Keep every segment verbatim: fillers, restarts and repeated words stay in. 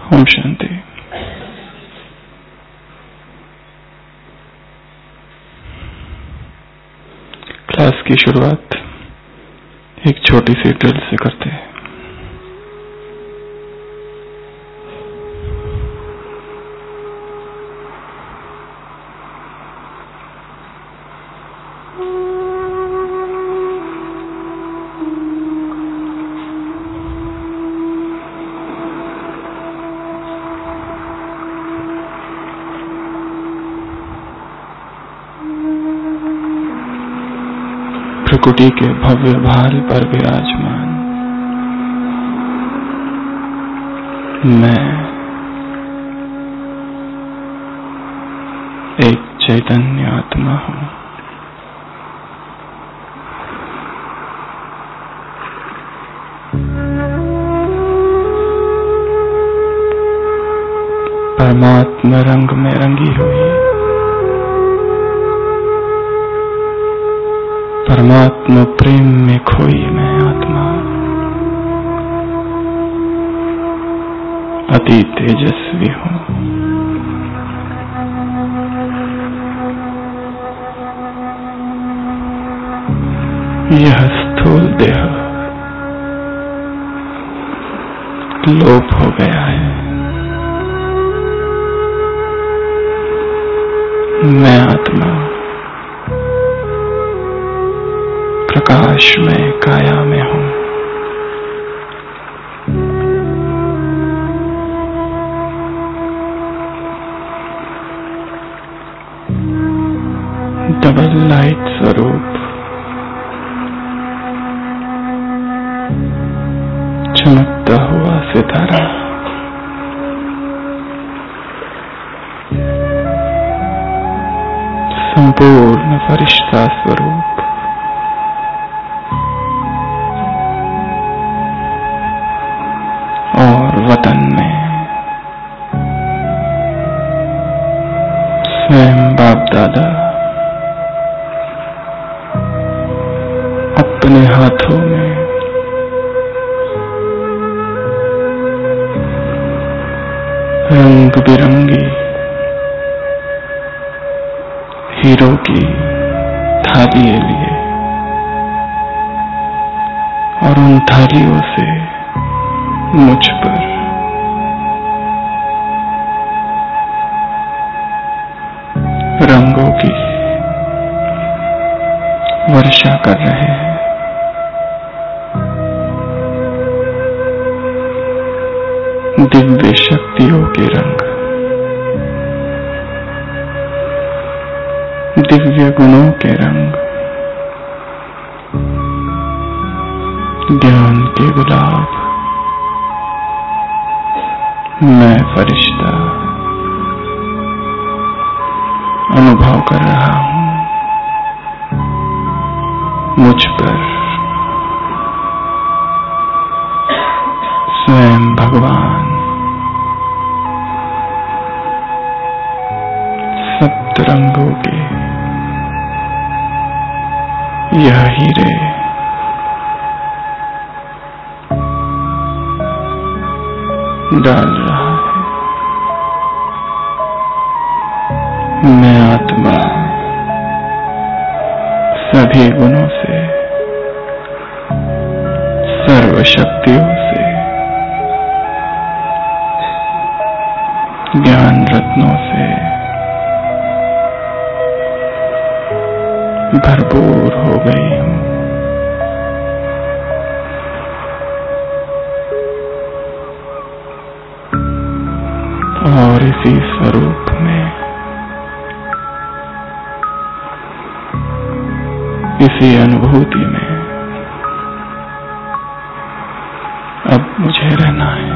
Om Shanti. Class की शुरुआत एक छोटी सी ड्रिल से करते हैं। प्रकृति के भव्य भाल पर विराजमान मैं एक चैतन्य आत्मा हूँ। परमात्मा रंग में रंगी हुई, परमात्मा प्रेम में खोई मैं आत्मा अति तेजस्वी हूँ। यह स्थूल देह लोप हो गया है। मैं आत्मा प्रकाश में काया में हूँ। डबल लाइट स्वरूप चमकता हुआ सितारा, संपूर्ण फरिश्ता स्वरूप, और वतन में स्वयं बाप दादा अपने हाथों में रंग बिरंगी हीरो की थालियां लिए और उन थालियों से मुझ पर रंगों की वर्षा कर रहे हैं। दिव्य शक्तियों के रंग, दिव्य गुणों के रंग, ज्ञान के गुलाब। मैं फरिश्ता अनुभव कर रहा हूँ मुझ पर स्वयं भगवान सप्त रंगों के यह हीरे डाल रहा है। मैं आत्मा सभी गुणों से, सर्व शक्तियों से, ज्ञान रत्नों से भरपूर हो गई हूँ। और इसी स्वरूप में, इसी अनुभूति में अब मुझे रहना है।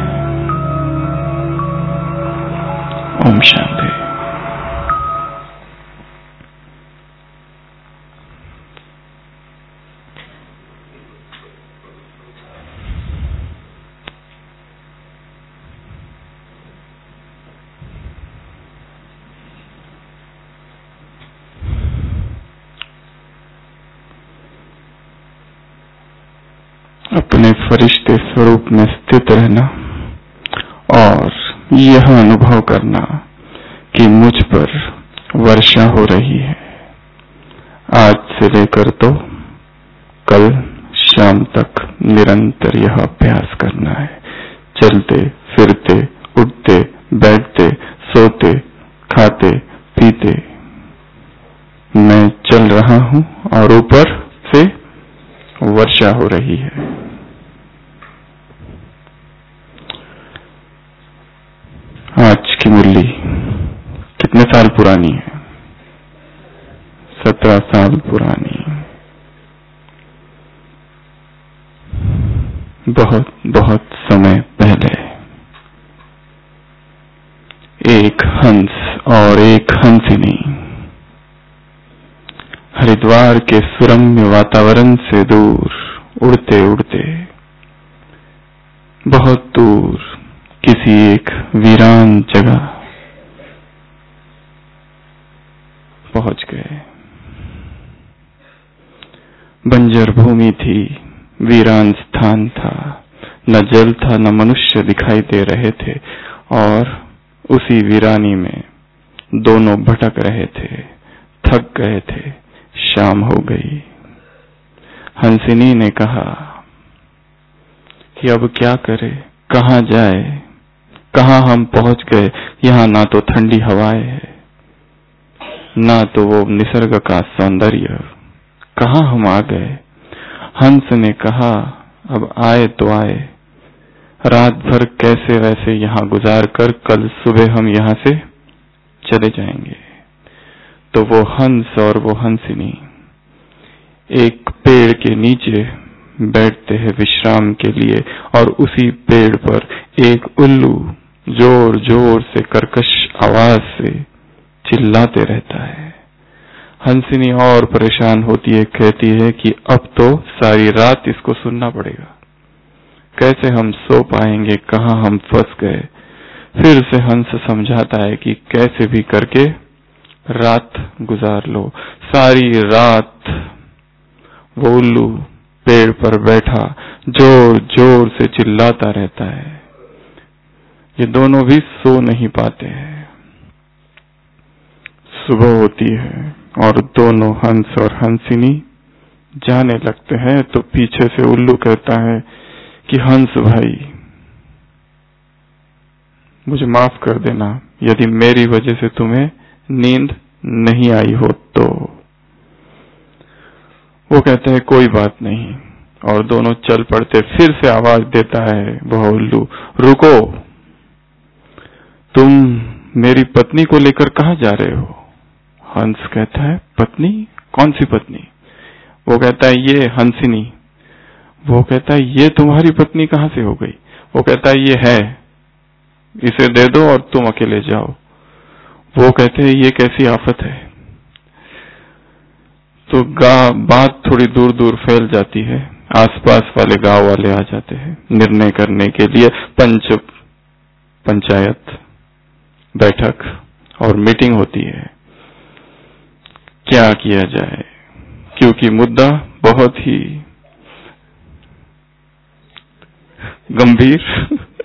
ओम शांति। अपने फरिश्ते स्वरूप में स्थित रहना और यह अनुभव करना कि मुझ पर वर्षा हो रही है। आज से लेकर तो कल शाम तक निरंतर यह अभ्यास करना है। चलते फिरते, उठते बैठते, सोते खाते पीते मैं चल रहा हूं और ऊपर से वर्षा हो रही है। आज की मुरली कितने साल पुरानी है? सत्रह साल पुरानी। बहुत बहुत समय पहले एक हंस और एक हंसिनी हरिद्वार के सुरम्य वातावरण से दूर उड़ते उड़ते बहुत दूर किसी एक वीरान जगह पहुंच गए। बंजर भूमि थी, वीरान स्थान था, न जल था न मनुष्य दिखाई दे रहे थे और उसी वीरानी में दोनों भटक रहे थे, थक गए थे। शाम हो गई। हंसिनी ने कहा कि अब क्या करे, कहाँ जाए, कहाँ हम पहुंच गए। यहाँ ना तो ठंडी हवाएं है, ना तो वो निसर्ग का सौंदर्य, कहाँ हम आ गए। हंस ने कहा अब आए तो आए, रात भर कैसे वैसे यहाँ गुजार कर कल सुबह हम यहाँ से चले जाएंगे। तो वो हंस और वो हंसिनी एक पेड़ के नीचे बैठते हैं विश्राम के लिए और उसी पेड़ पर एक उल्लू जोर जोर से कर्कश आवाज से चिल्लाते रहता है। हंसिनी और परेशान होती है, कहती है कि अब तो सारी रात इसको सुनना पड़ेगा, कैसे हम सो पाएंगे, कहाँ हम फंस गए। फिर से हंस समझाता है कि कैसे भी करके रात गुजार लो। सारी रात वो उल्लू पेड़ पर बैठा जोर जोर से चिल्लाता रहता है। ये दोनों भी सो नहीं पाते हैं। सुबह होती है और दोनों हंस और हंसिनी जाने लगते हैं तो पीछे से उल्लू कहता है कि हंस भाई मुझे माफ कर देना यदि मेरी वजह से तुम्हें नींद नहीं आई हो तो। वो कहते हैं कोई बात नहीं और दोनों चल पड़ते। फिर से आवाज देता है वह उल्लू, रुको, तुम मेरी पत्नी को लेकर कहाँ जा रहे हो? हंस कहता है पत्नी? कौन सी पत्नी? वो कहता है ये हंसिनी। वो कहता है ये तुम्हारी पत्नी कहाँ से हो गई? वो कहता है ये है, इसे दे दो और तुम अकेले जाओ। वो कहते हैं ये कैसी आफत है। तो बात थोड़ी दूर दूर फैल जाती है, आसपास वाले गांव वाले आ जाते हैं निर्णय करने के लिए। पंच पंचायत बैठक और मीटिंग होती है, क्या किया जाए, क्योंकि मुद्दा बहुत ही गंभीर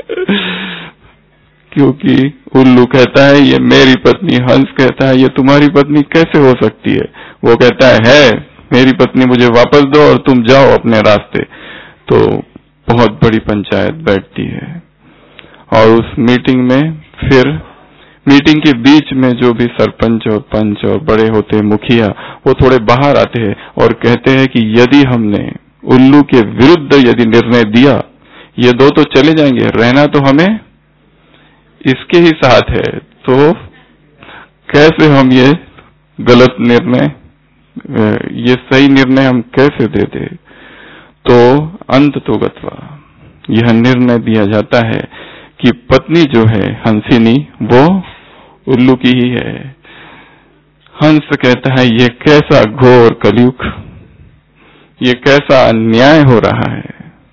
क्योंकि उल्लू कहता है ये मेरी पत्नी, हंस कहता है ये तुम्हारी पत्नी कैसे हो सकती है। वो कहता है है मेरी पत्नी, मुझे वापस दो और तुम जाओ अपने रास्ते। तो बहुत बड़ी पंचायत बैठती है और उस मीटिंग में फिर मीटिंग के बीच में जो भी सरपंच और पंच और बड़े होते मुखिया वो थोड़े बाहर आते हैं और कहते हैं कि यदि हमने उल्लू के विरुद्ध यदि निर्णय दिया, ये दो तो चले जाएंगे, रहना तो हमें इसके ही साथ है, तो कैसे हम ये गलत निर्णय, ये सही निर्णय हम कैसे दे दे। तो अंत तो गत्वा यह निर्णय दिया जाता है कि पत्नी जो है हंसिनी वो उल्लू की ही है। हंस कहता है ये कैसा घोर कलयुग, ये कैसा अन्याय हो रहा है।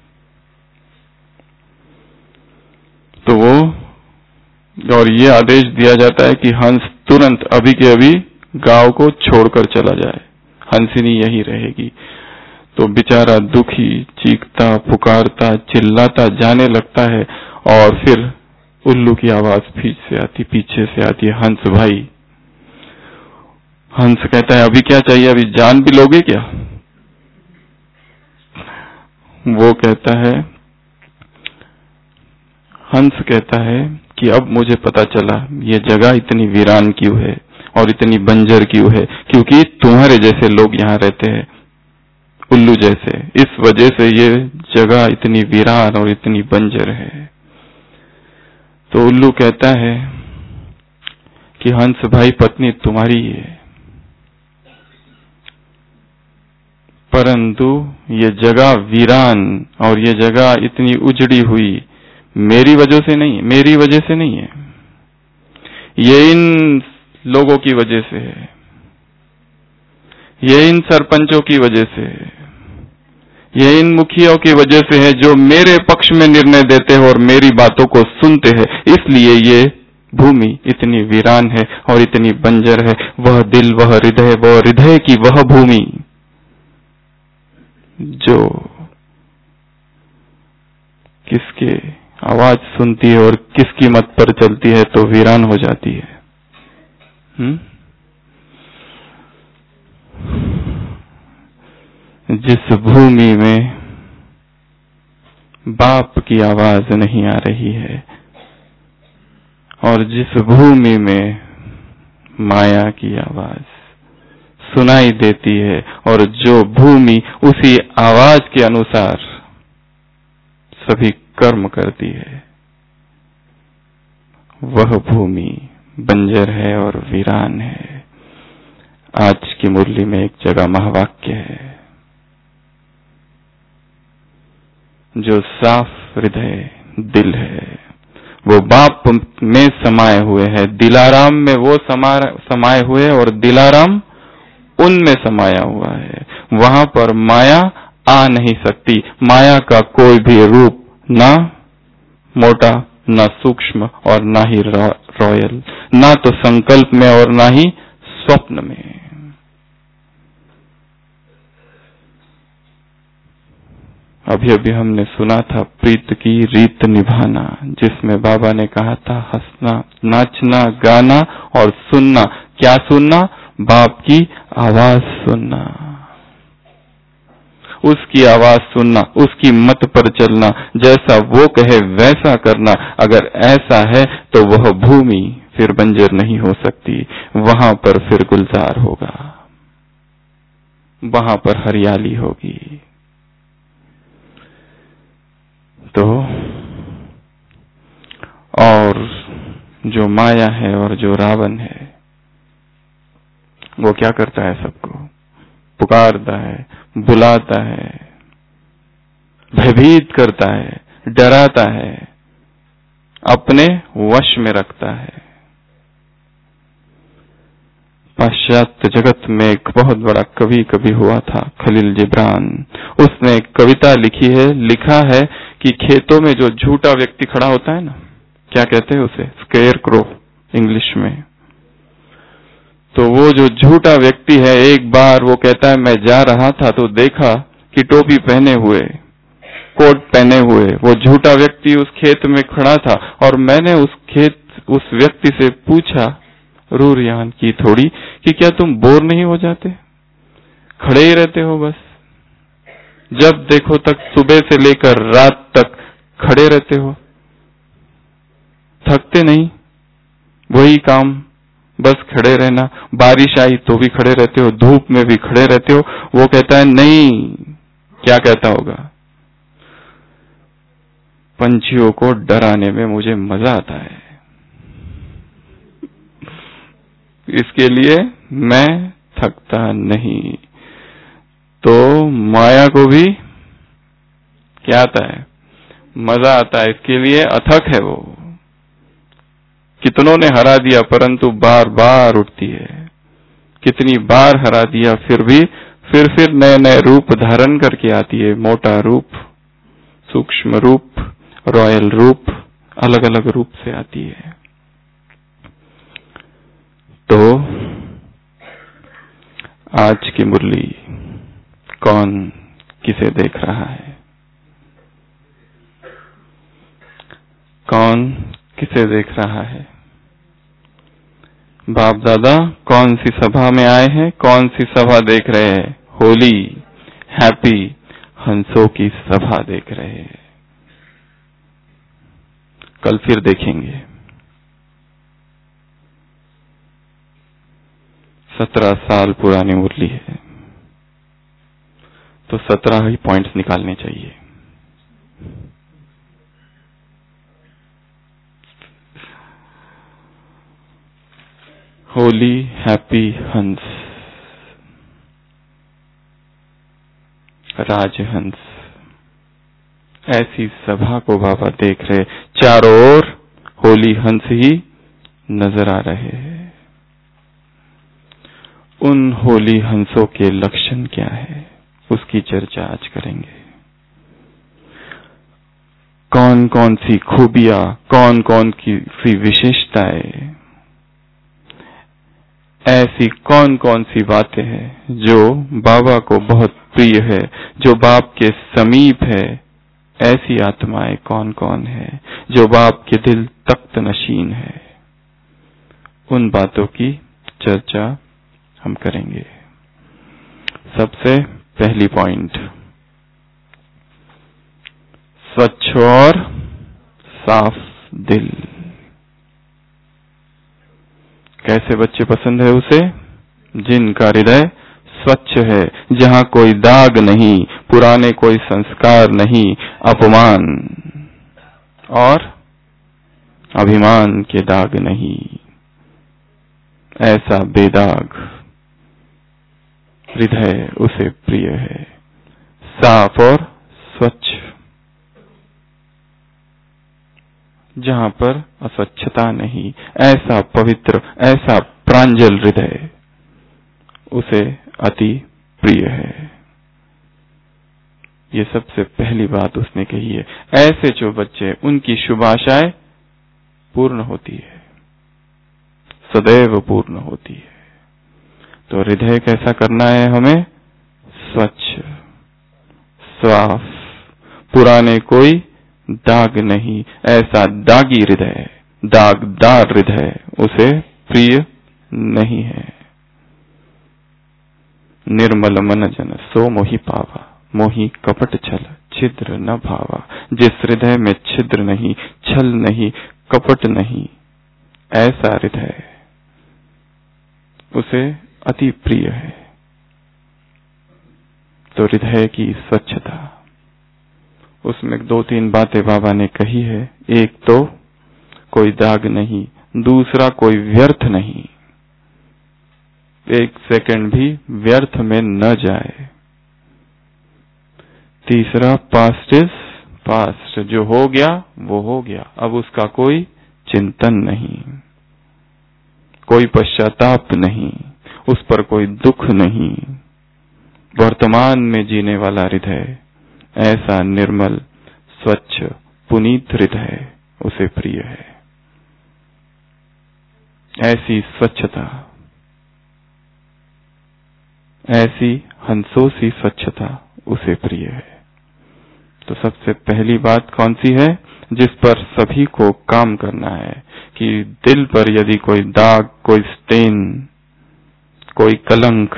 तो वो और ये आदेश दिया जाता है कि हंस तुरंत अभी के अभी गांव को छोड़कर चला जाए, हंसिनी यही रहेगी। तो बेचारा दुखी चीखता पुकारता चिल्लाता जाने लगता है और फिर उल्लू की आवाज पीछे से आती पीछे से आती है, हंस भाई। हंस कहता है अभी क्या चाहिए, अभी जान भी लोगे क्या? वो कहता है, हंस कहता है कि अब मुझे पता चला ये जगह इतनी वीरान क्यों है और इतनी बंजर क्यों है, क्योंकि तुम्हारे जैसे लोग यहाँ रहते हैं, उल्लू जैसे। इस वजह से ये जगह इतनी वीरान और इतनी बंजर है। तो उल्लू कहता है कि हंस भाई पत्नी तुम्हारी है, परंतु ये जगह वीरान और ये जगह इतनी उजड़ी हुई मेरी वजह से नहीं, मेरी वजह से नहीं है, ये इन लोगों की वजह से है, ये इन सरपंचों की वजह से है, ये इन मुखियाओं की वजह से है जो मेरे पक्ष में निर्णय देते हैं और मेरी बातों को सुनते हैं। इसलिए ये भूमि इतनी वीरान है और इतनी बंजर है। वह दिल, वह हृदय, वह हृदय की वह भूमि जो किसके आवाज सुनती है और किसकी मत पर चलती है तो वीरान हो जाती है। हुँ? जिस भूमि में बाप की आवाज नहीं आ रही है और जिस भूमि में माया की आवाज सुनाई देती है और जो भूमि उसी आवाज के अनुसार सभी कर्म करती है, वह भूमि बंजर है और वीरान है। आज की मुरली में एक जगह महावाक्य है, जो साफ हृदय दिल है वो बाप में समाये हुए है, दिलाराम में वो समाये हुए और दिलाराम उनमें समाया हुआ है। वहां पर माया आ नहीं सकती। माया का कोई भी रूप, ना मोटा, ना सूक्ष्म और ना ही रॉयल, ना तो संकल्प में और ना ही स्वप्न में। अभी अभी हमने सुना था प्रीत की रीत निभाना, जिसमें बाबा ने कहा था हंसना, नाचना, गाना और सुनना। क्या सुनना? बाप की आवाज सुनना, उसकी आवाज सुनना, उसकी मत पर चलना, जैसा वो कहे वैसा करना। अगर ऐसा है तो वह भूमि फिर बंजर नहीं हो सकती, वहां पर फिर गुलजार होगा, वहां पर हरियाली होगी। तो और जो माया है और जो रावण है वो क्या करता है? सबको पुकारता है, बुलाता है, भयभीत करता है, डराता है, अपने वश में रखता है। पाश्चात्य जगत में एक बहुत बड़ा कवि कभी हुआ था, खलील जिब्रान। उसने एक कविता लिखी है, लिखा है कि खेतों में जो झूठा व्यक्ति खड़ा होता है ना, क्या कहते हैं उसे? स्केयर क्रो इंग्लिश में। तो वो जो झूठा व्यक्ति है, एक बार वो कहता है मैं जा रहा था तो देखा कि टोपी पहने हुए, कोट पहने हुए वो झूठा व्यक्ति उस खेत में खड़ा था, और मैंने उस खेत उस व्यक्ति से पूछा, रूरियान की थोड़ी, कि क्या तुम बोर नहीं हो जाते? खड़े ही रहते हो बस, जब देखो तक सुबह से लेकर रात तक खड़े रहते हो, थकते नहीं? वही काम, बस खड़े रहना। बारिश आई तो भी खड़े रहते हो, धूप में भी खड़े रहते हो। वो कहता है नहीं, क्या कहता होगा? पंछियों को डराने में मुझे मजा आता है, इसके लिए मैं थकता नहीं। तो माया को भी क्या आता है? मजा आता है, इसके लिए अथक है वो। कितनों ने हरा दिया परंतु बार बार उठती है, कितनी बार हरा दिया फिर भी फिर फिर नए नए रूप धारण करके आती है। मोटा रूप, सूक्ष्म रूप, रॉयल रूप, अलग अलग रूप से आती है। तो आज की मुरली कौन किसे देख रहा है? कौन किसे देख रहा है? बाप दादा कौन सी सभा में आए हैं, कौन सी सभा देख रहे हैं? होली हैप्पी हंसों की सभा देख रहे हैं। कल फिर देखेंगे। सत्रह साल पुरानी मुरली है तो सत्रह ही पॉइंट्स निकालने चाहिए। होली हैप्पी हंस, राजहंस, ऐसी सभा को बाबा देख रहे। चारों ओर होली हंस ही नजर आ रहे हैं। उन होली हंसों के लक्षण क्या है, उसकी चर्चा आज करेंगे। कौन कौन सी खूबियां, कौन कौन की सी विशेषताएं, ऐसी कौन कौन सी बातें हैं जो बाबा को बहुत प्रिय है, जो बाप के समीप है। ऐसी आत्माएं कौन कौन है जो बाप के दिल तख्त नशीन है। उन बातों की चर्चा हम करेंगे। सबसे पहली पॉइंट, स्वच्छ और साफ दिल। कैसे बच्चे पसंद है उसे? जिनका हृदय स्वच्छ है, जहां कोई दाग नहीं, पुराने कोई संस्कार नहीं, अपमान और अभिमान के दाग नहीं। ऐसा बेदाग हृदय उसे प्रिय है, साफ और स्वच्छ, जहां पर अस्वच्छता नहीं। ऐसा पवित्र, ऐसा प्रांजल हृदय उसे अति प्रिय है। ये सबसे पहली बात उसने कही है। ऐसे जो बच्चे, उनकी शुभ आशाएं पूर्ण होती है, सदैव पूर्ण होती है। तो हृदय कैसा करना है हमें? स्वच्छ, साफ, पुराने कोई दाग नहीं। ऐसा दागी हृदय, दागदार हृदय उसे प्रिय नहीं है। निर्मल मन जन सो मोहि पावा, मोहि कपट छल छिद्र न भावा। जिस हृदय में छिद्र नहीं, छल नहीं, कपट नहीं, ऐसा हृदय उसे अति प्रिय है। तो हृदय की स्वच्छता, उसमें दो तीन बातें बाबा ने कही है। एक तो कोई दाग नहीं, दूसरा कोई व्यर्थ नहीं, एक सेकंड भी व्यर्थ में न जाए। तीसरा पास्ट इज पास्ट, जो हो गया वो हो गया, अब उसका कोई चिंतन नहीं, कोई पश्चाताप नहीं, उस पर कोई दुख नहीं। वर्तमान में जीने वाला हृदय, ऐसा निर्मल, स्वच्छ, पुनीत हृदय उसे प्रिय है। ऐसी स्वच्छता, ऐसी हंसों सी स्वच्छता उसे प्रिय है। तो सबसे पहली बात कौन सी है जिस पर सभी को काम करना है कि दिल पर यदि कोई दाग, कोई स्टेन, कोई कलंक,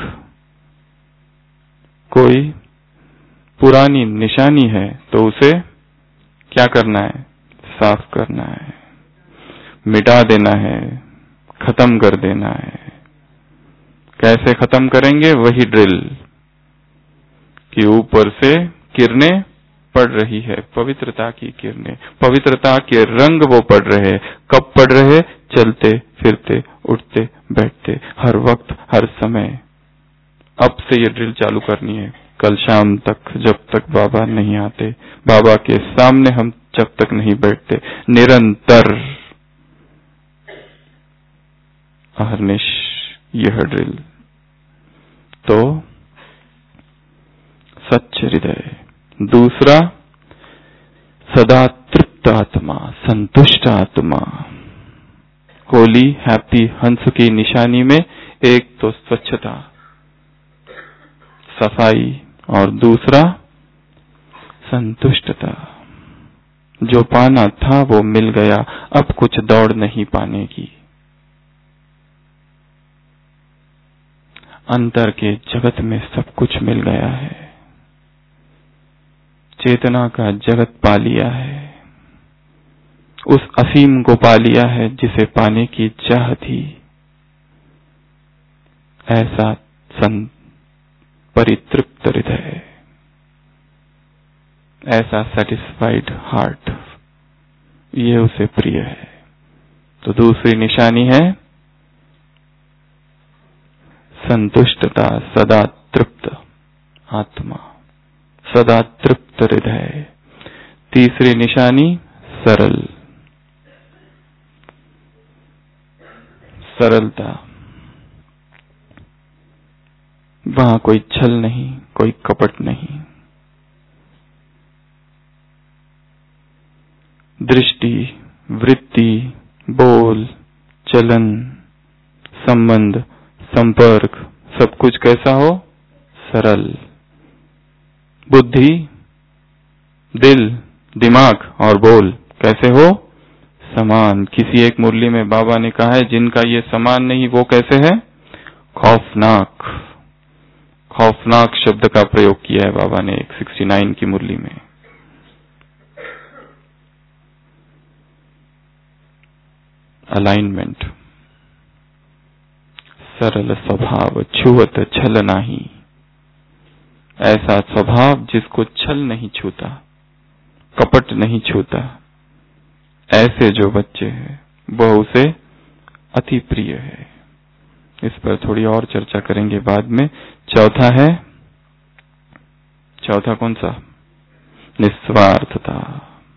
कोई पुरानी निशानी है तो उसे क्या करना है? साफ करना है, मिटा देना है, खत्म कर देना है। कैसे खत्म करेंगे? वही ड्रिल कि ऊपर से किरणें पड़ रही है, पवित्रता की किरणें, पवित्रता के रंग वो पड़ रहे। कब पड़ रहे? चलते फिरते, उठते बैठते, हर वक्त, हर समय। अब से ये ड्रिल चालू करनी है, कल शाम तक, जब तक बाबा नहीं आते, बाबा के सामने हम जब तक नहीं बैठते, निरंतर अहर्निश यह ड्रिल। तो सच्च हृदय। दूसरा, सदा तृप्त आत्मा, संतुष्ट आत्मा। होली हैप्पी हंस की निशानी में एक तो स्वच्छता, सफाई, और दूसरा संतुष्टता। जो पाना था वो मिल गया, अब कुछ दौड़ नहीं पाने की। अंतर के जगत में सब कुछ मिल गया है, चेतना का जगत पा लिया है, उस असीम को पा लिया है जिसे पाने की चाह थी। ऐसा संत परितृप्त हृदय, ऐसा सेटिस्फाइड हार्ट, ये उसे प्रिय है। तो दूसरी निशानी है संतुष्टता, सदा तृप्त आत्मा, सदा तृप्त हृदय। तीसरी निशानी सरल, सरलता, वहां कोई छल नहीं, कोई कपट नहीं। दृष्टि, वृत्ति, बोल, चलन, संबंध, संपर्क, सब कुछ कैसा हो? सरल। बुद्धि, दिल, दिमाग और बोल कैसे हो? समान। किसी एक मुरली में बाबा ने कहा है जिनका ये समान नहीं वो कैसे है? खौफनाक। खौफनाक शब्द का प्रयोग किया है बाबा ने एक सिक्सटी नाइन की मुरली में। अलाइनमेंट, सरल स्वभाव, छुअत छल नाही। ऐसा स्वभाव जिसको छल नहीं छूता, कपट नहीं छूता, ऐसे जो बच्चे हैं वह उसे अति प्रिय है। इस पर थोड़ी और चर्चा करेंगे बाद में। चौथा है, चौथा कौन सा? निस्वार्थता।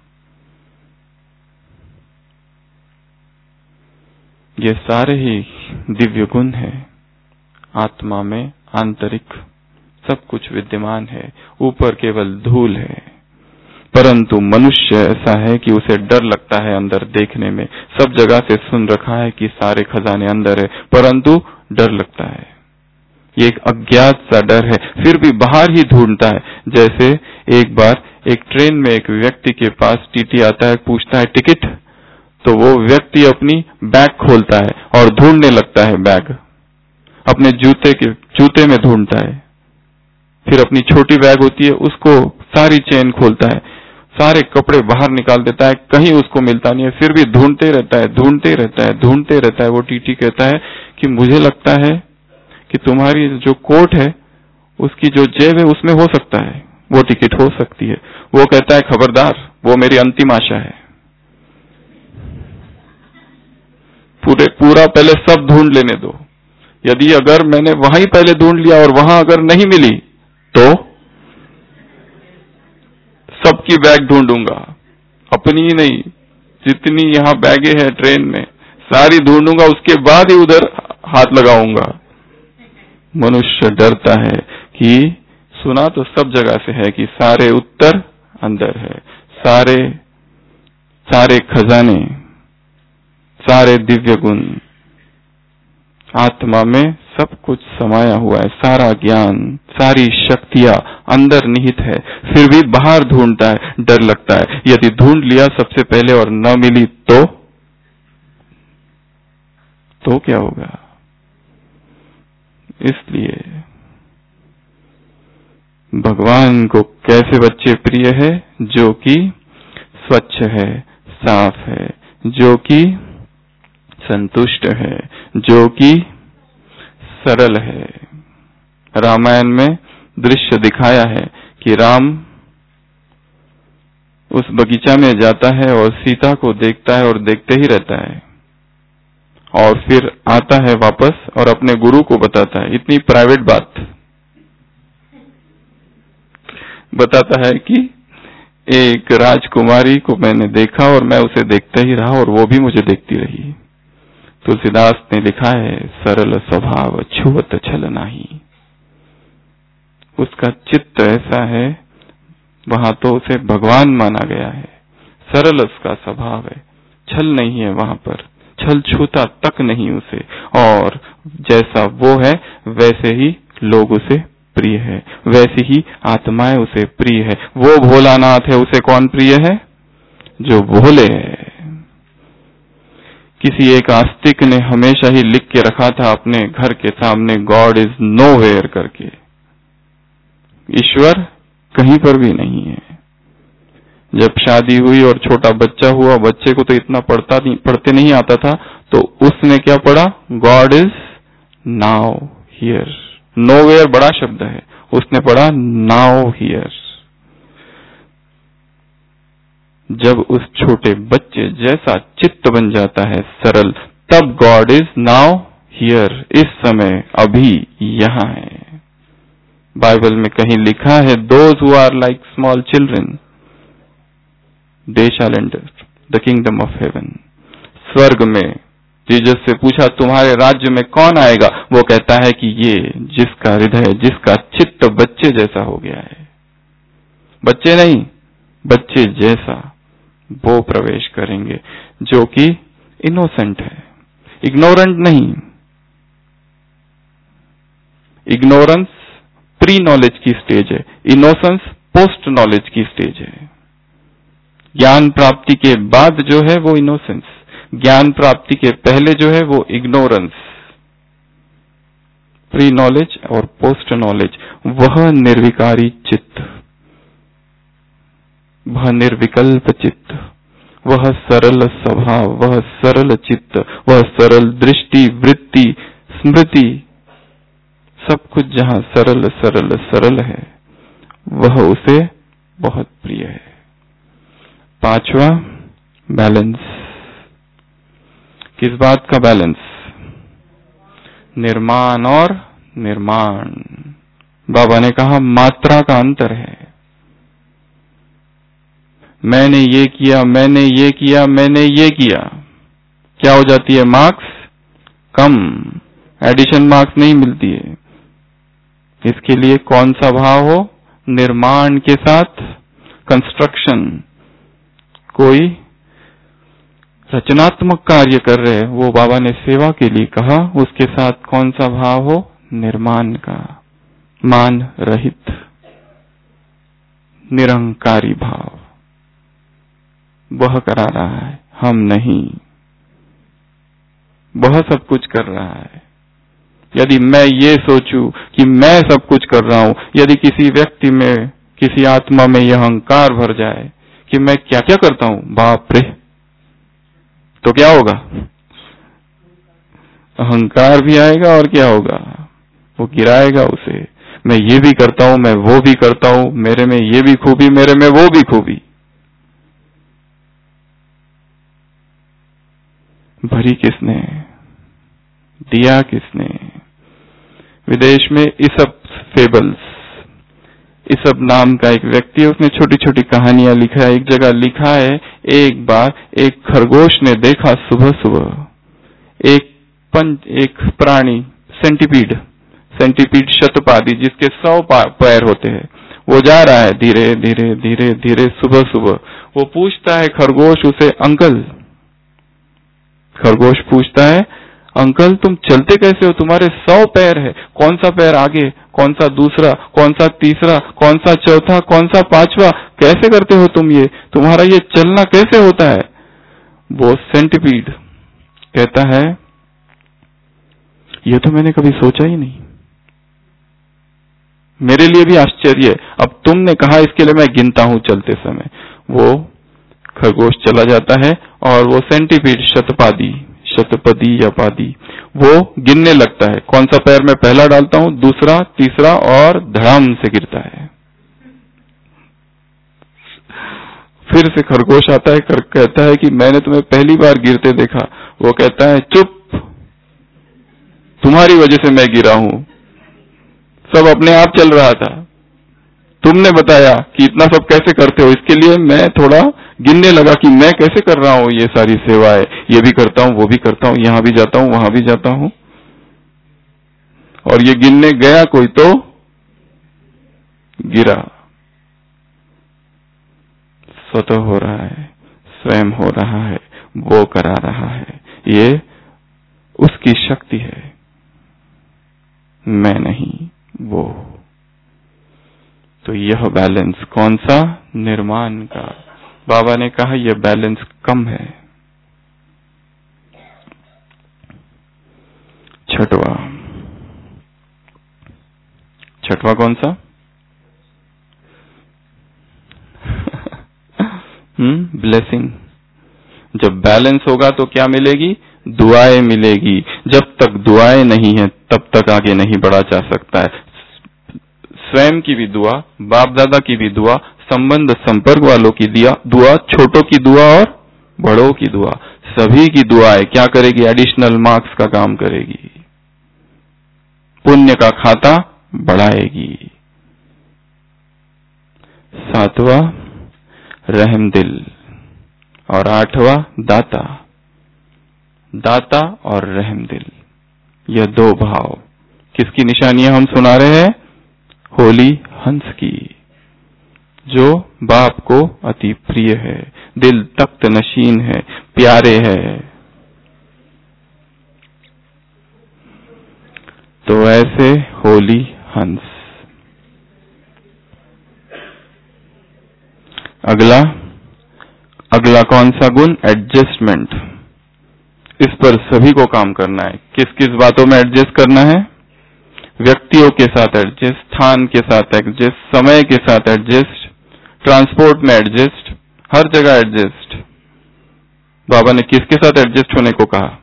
ये सारे ही दिव्य गुण है आत्मा में, आंतरिक सब कुछ विद्यमान है, ऊपर केवल धूल है। परंतु मनुष्य ऐसा है कि उसे डर लगता है अंदर देखने में। सब जगह से सुन रखा है कि सारे खजाने अंदर है, परंतु डर लगता है। ये एक अज्ञात सा डर है, फिर भी बाहर ही ढूंढता है। जैसे एक बार एक ट्रेन में एक व्यक्ति के पास टीटी आता है, पूछता है टिकट, तो वो व्यक्ति अपनी बैग खोलता है और ढूंढने लगता है बैग, अपने जूते के जूते में ढूंढता है। फिर अपनी छोटी बैग होती है उसको सारी चेन खोलता है, सारे कपड़े बाहर निकाल देता है, कहीं उसको मिलता नहीं है, फिर भी ढूंढते रहता है, ढूंढते रहता है, ढूंढते रहता है। वो टीटी कहता है कि मुझे लगता है कि तुम्हारी जो कोट है उसकी जो जेब है उसमें हो सकता है वो टिकट हो सकती है। वो कहता है खबरदार, वो मेरी अंतिम आशा है, पूरे पूरा पहले सब ढूंढ लेने दो। यदि अगर मैंने वहीं पहले ढूंढ लिया और वहां अगर नहीं मिली तो सबकी बैग ढूंढूंगा, अपनी ही नहीं, जितनी यहाँ बैगे हैं ट्रेन में सारी ढूंढूंगा, उसके बाद ही उधर हाथ लगाऊंगा। मनुष्य डरता है कि सुना तो सब जगह से है कि सारे उत्तर अंदर है, सारे सारे खजाने, सारे दिव्य गुण आत्मा में सब कुछ समाया हुआ है, सारा ज्ञान, सारी शक्तियां अंदर निहित है, फिर भी बाहर ढूंढता है, डर लगता है। यदि ढूंढ लिया सबसे पहले और न मिली तो तो क्या होगा? इसलिए भगवान को कैसे बच्चे प्रिय है? जो कि स्वच्छ है, साफ है, जो कि संतुष्ट है, जो कि सरल है। रामायण में दृश्य दिखाया है कि राम उस बगीचा में जाता है और सीता को देखता है और देखते ही रहता है, और फिर आता है वापस और अपने गुरु को बताता है। इतनी प्राइवेट बात बताता है कि एक राजकुमारी को मैंने देखा और मैं उसे देखता ही रहा और वो भी मुझे देखती रही। तुलसीदास ने लिखा है, सरल स्वभाव छुअत छल नाही। उसका चित्त ऐसा है, वहां तो उसे भगवान माना गया है। सरल उसका स्वभाव है, छल नहीं है वहां पर, छल छूता तक नहीं उसे, और जैसा वो है वैसे ही लोग उसे प्रिय है, वैसी ही आत्माएं उसे प्रिय है। वो भोलानाथ है, उसे कौन प्रिय है? जो भोले है। किसी एक आस्तिक ने हमेशा ही लिख के रखा था अपने घर के सामने, गॉड इज नोवेयर करके, ईश्वर कहीं पर भी नहीं है। जब शादी हुई और छोटा बच्चा हुआ, बच्चे को तो इतना पढ़ता नहीं पढ़ते नहीं आता था, तो उसने क्या पढ़ा? God is now here. Nowhere बड़ा शब्द है, उसने पढ़ा नाउ हियर। जब उस छोटे बच्चे जैसा चित्त बन जाता है सरल, तब गॉड इज नाउ हियर, इस समय, अभी, यहां है। बाइबल में कहीं लिखा है, those who are like small children they shall enter the kingdom of heaven. स्वर्ग में जीसस से पूछा, तुम्हारे राज्य में कौन आएगा? वो कहता है कि ये जिसका हृदय, जिसका चित्त बच्चे जैसा हो गया है, बच्चे नहीं, बच्चे जैसा, वो प्रवेश करेंगे, जो कि इनोसेंट है, इग्नोरेंट नहीं। इग्नोरेंस प्री नॉलेज की स्टेज है, इनोसेंस पोस्ट नॉलेज की स्टेज है। ज्ञान प्राप्ति के बाद जो है वो इनोसेंस, ज्ञान प्राप्ति के पहले जो है वो इग्नोरेंस। प्री नॉलेज और पोस्ट नॉलेज, वह निर्विकारी चित्त, वह निर्विकल्प चित्त, वह सरल स्वभाव, वह सरल चित्त, वह सरल दृष्टि, वृत्ति, स्मृति, सब कुछ जहां सरल सरल सरल है, वह उसे बहुत प्रिय है। पांचवा, बैलेंस। किस बात का बैलेंस? निर्माण और निर्माण। बाबा ने कहा मात्रा का अंतर है। मैंने ये किया, मैंने ये किया, मैंने ये किया, क्या हो जाती है? मार्क्स कम, एडिशन मार्क्स नहीं मिलती है। इसके लिए कौन सा भाव हो? निर्माण के साथ कंस्ट्रक्शन। कोई रचनात्मक कार्य कर रहे, वो बाबा ने सेवा के लिए कहा, उसके साथ कौन सा भाव हो? निर्माण का, मान रहित, निरंकारी भाव। वह करा रहा है, हम नहीं। वह सब कुछ कर रहा है। यदि मैं ये सोचूं कि मैं सब कुछ कर रहा हूं, यदि किसी व्यक्ति में, किसी आत्मा में यह अहंकार भर जाए कि मैं क्या क्या करता हूं, बाप रे, तो क्या होगा? अहंकार भी आएगा और क्या होगा? वो गिराएगा उसे। मैं ये भी करता हूं, मैं वो भी करता हूं, मेरे में ये भी खूबी, मेरे में वो भी खूबी। भरी किसने? दिया किसने? विदेश में इसअप फेबल्स, इसअप नाम का एक व्यक्ति है, उसने छोटी छोटी कहानियां लिखा है। एक जगह लिखा है, एक बार एक खरगोश ने देखा सुबह सुबह एक पंच एक प्राणी, सेंटीपीड, सेंटीपीड शतपादी, जिसके सौ पैर होते हैं, वो जा रहा है धीरे धीरे धीरे धीरे सुबह सुबह। वो पूछता है खरगोश उसे, अंकल, खरगोश पूछता है, अंकल तुम चलते कैसे हो? तुम्हारे सौ पैर है, कौन सा पैर आगे, कौन सा दूसरा, कौन सा तीसरा, कौन सा चौथा, कौन सा पांचवा, कैसे करते हो तुम ये? तुम्हारा ये चलना कैसे होता है? वो सेंटीपीड कहता है, ये तो मैंने कभी सोचा ही नहीं, मेरे लिए भी आश्चर्य है, अब तुमने कहा इसके लिए मैं गिनता हूं चलते समय। वो खरगोश चला जाता है और वो सेंटीपीड, शतपादी, शतपदी या पादी, वो गिनने लगता है, कौन सा पैर मैं पहला डालता हूं, दूसरा, तीसरा, और धड़ाम से गिरता है। फिर से खरगोश आता है, कहता है कि मैंने तुम्हें पहली बार गिरते देखा। वो कहता है, चुप, तुम्हारी वजह से मैं गिरा हूं, सब अपने आप चल रहा था, तुमने बताया कि इतना सब कैसे करते हो, इसके लिए मैं थोड़ा गिनने लगा कि मैं कैसे कर रहा हूं ये सारी सेवाएं, ये भी करता हूं, वो भी करता हूं, यहां भी जाता हूं, वहां भी जाता हूं, और ये गिनने गया कोई तो गिरा। स्वतः हो रहा है, स्वयं हो रहा है, वो करा रहा है, ये उसकी शक्ति है, मैं नहीं, वो। तो यह बैलेंस कौन सा? निर्माण का, बाबा ने कहा यह बैलेंस कम है। छठवा, छठवा कौन सा? हम्म ब्लेसिंग। जब बैलेंस होगा तो क्या मिलेगी? दुआएं मिलेगी। जब तक दुआएं नहीं है तब तक आगे नहीं बढ़ा जा सकता है। स्वयं की भी दुआ, बाप दादा की भी दुआ, संबंध संपर्क वालों की दिया दुआ, छोटों की दुआ और बड़ों की दुआ, सभी की दुआएं क्या करेगी? एडिशनल मार्क्स का काम करेगी, पुण्य का खाता बढ़ाएगी। सातवां रहमदिल और आठवां दाता। दाता और रहमदिल, यह दो भाव किसकी निशानियां हम सुना रहे हैं? होली हंस की, जो बाप को अति प्रिय है, दिल तख्त नशीन है, प्यारे है। तो ऐसे होली हंस। अगला अगला कौन सा गुण? एडजस्टमेंट। इस पर सभी को काम करना है। किस किस बातों में एडजस्ट करना है? व्यक्तियों के साथ एडजस्ट, स्थान के साथ एडजस्ट, समय के साथ एडजस्ट, ट्रांसपोर्ट में एडजस्ट, हर जगह एडजस्ट। बाबा ने किसके साथ एडजस्ट होने को कहा?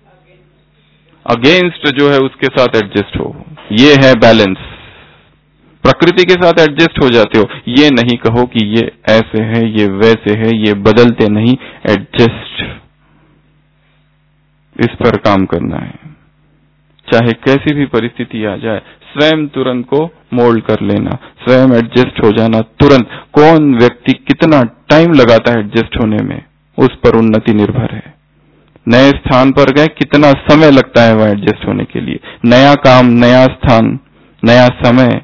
अगेंस्ट जो है उसके साथ एडजस्ट हो। ये है बैलेंस। प्रकृति के साथ एडजस्ट हो जाते हो, ये नहीं कहो कि ये ऐसे है, ये वैसे है, ये बदलते नहीं, एडजस्ट। इस पर काम करना है। चाहे कैसी भी परिस्थिति आ जाए, स्वयं तुरंत को मोल्ड कर लेना, स्वयं एडजस्ट हो जाना तुरंत। कौन व्यक्ति कितना टाइम लगाता है एडजस्ट होने में, उस पर उन्नति निर्भर है। नए स्थान पर गए, कितना समय लगता है वह एडजस्ट होने के लिए। नया काम, नया स्थान, नया समय,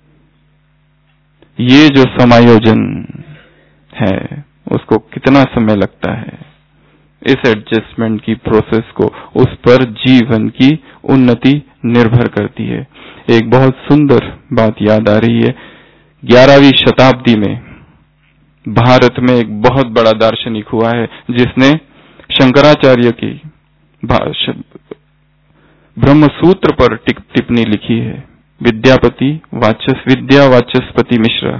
ये जो समायोजन है उसको कितना समय लगता है। इस एडजस्टमेंट की प्रोसेस को, उस पर जीवन की उन्नति निर्भर करती है। एक बहुत सुंदर बात याद आ रही है। ग्यारहवीं शताब्दी में भारत में एक बहुत बड़ा दार्शनिक हुआ है जिसने शंकराचार्य की ब्रह्मसूत्र पर टिप्पणी लिखी है। विद्यापति वाचस विद्या वाचस्पति मिश्रा।